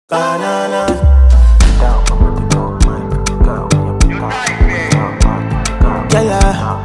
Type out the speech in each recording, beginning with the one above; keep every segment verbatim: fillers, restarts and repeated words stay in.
Banana. Yeah, yeah.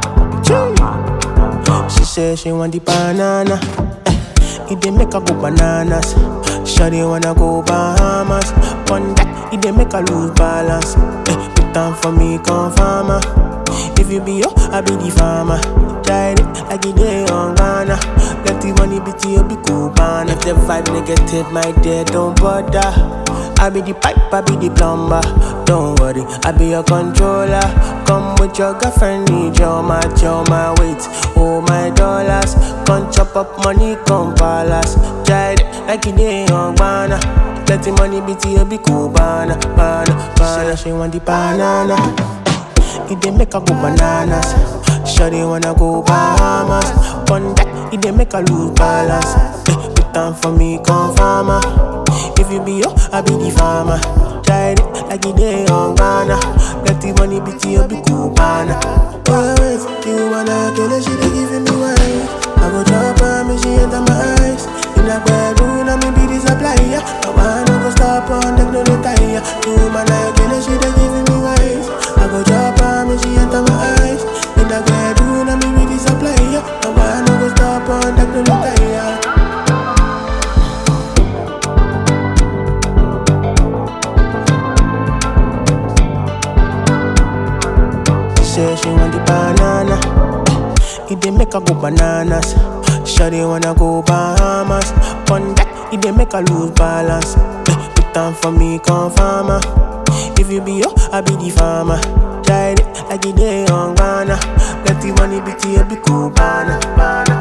She say she want the banana. Eh, it dey make her go bananas. Shawty wanna go Bahamas. One that it dey make her lose balance. Eh, put down for me, come farmer. If you be yo, I be the farmer. Try it like it dey on Ghana. Let the money be to you, be cool, man. If the vibe negative, my dear, don't bother. I be the pipe, I be the plumber. Don't worry, I be your controller. Come with your girlfriend, need your match, your my weight, oh my dollars. Come chop up money, come palace. Try it like it dey on Ghana. Let the money be to you, be cool, banana, banana, banana. She want the banana. It dey make her go bananas. Shawty wanna go Bahamas. One that it dey make her lose balance. Eh, put down for me, come farmer. If you be yo, I be the farmer. Try it like it dey on Ghana. Let the money be to you, be cool, banana. Oh wait, you wanna kill her, she dey giving me wine. I go drop her, me she enter my eyes. In a bedroom, I me be the supplier. No one no go stop on them, no retire. You wanna kill her, she dey giving me wine. I go drop her, me she enter my eyes. In a bedroom, I me be the supplier. No one no go stop on them, no retire. Say she want the banana. It dey make her go bananas. Shawty wanna go Bahamas. One that it dey make her lose balance. Eh, put down for me, come farmer. If you be yo, I be the farmer. Try it like it dey on Ghana. Let the money be to you, be cool, banana, banana.